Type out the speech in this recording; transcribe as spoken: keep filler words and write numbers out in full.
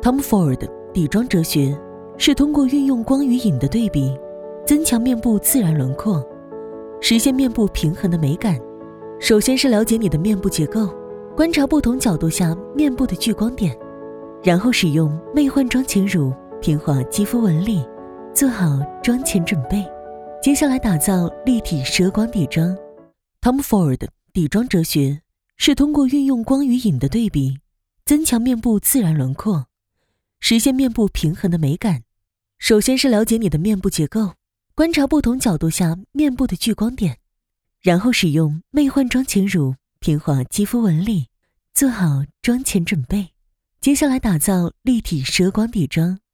Tom Ford 底妆哲学是通过运用光与影的对比，增强面部自然轮廓，实现面部平衡的美感。首先是了解你的面部结构，观察不同角度下面部的聚光点，然后使用魅幻妆前乳平滑肌肤纹理，做好妆前准备。接下来打造立体奢光底妆。Tom Ford 底妆哲学是通过运用光与影的对比，增强面部自然轮廓，实现面部平衡的美感。首先是了解你的面部结构，观察不同角度下面部的聚光点，然后使用魅幻妆前乳平滑肌肤纹理，做好妆前准备。接下来打造立体奢光底妆。